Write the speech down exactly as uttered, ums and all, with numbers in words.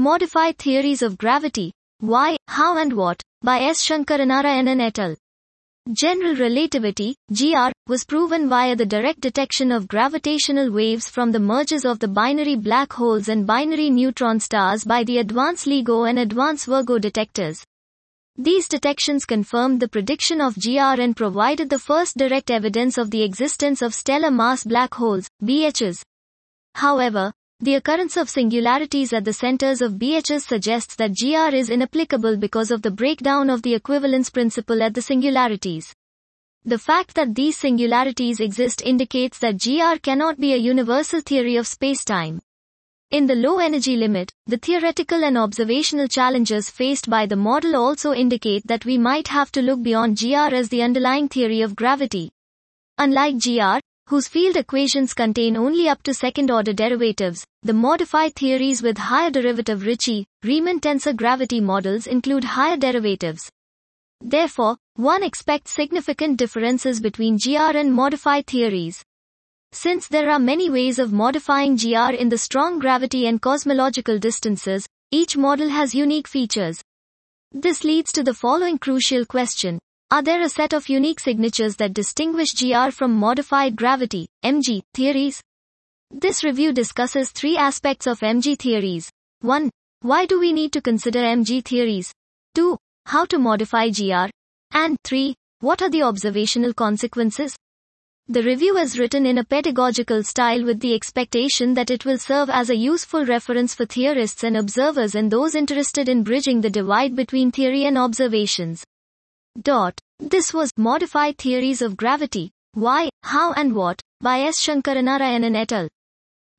Modified Theories of Gravity. Why, How and What? By S. Shankaranarayanan et al. General relativity, G R, was proven via the direct detection of gravitational waves from the mergers of the binary black holes and binary neutron stars by the Advanced LIGO and Advanced Virgo detectors. These detections confirmed the prediction of G R and provided the first direct evidence of the existence of stellar mass black holes, B Hs. However, the occurrence of singularities at the centers of B Hs suggests that G R is inapplicable because of the breakdown of the equivalence principle at the singularities. The fact that these singularities exist indicates that G R cannot be a universal theory of spacetime. In the low energy limit, the theoretical and observational challenges faced by the model also indicate that we might have to look beyond G R as the underlying theory of gravity. Unlike G R, whose field equations contain only up to second-order derivatives, the modified theories with higher derivative Ricci, Riemann tensor gravity models include higher derivatives. Therefore, one expects significant differences between G R and modified theories. Since there are many ways of modifying G R in the strong gravity and cosmological distances, each model has unique features. This leads to the following crucial question. Are there a set of unique signatures that distinguish G R from modified gravity, M G, theories? This review discusses three aspects of M G theories. one. Why do we need to consider M G theories? two. How to modify G R? And three. What are the observational consequences? The review is written in a pedagogical style with the expectation that it will serve as a useful reference for theorists and observers and those interested in bridging the divide between theory and observations. Dot. This was Modified Theories of Gravity. Why, How and What? By S. Shankaranarayanan et al.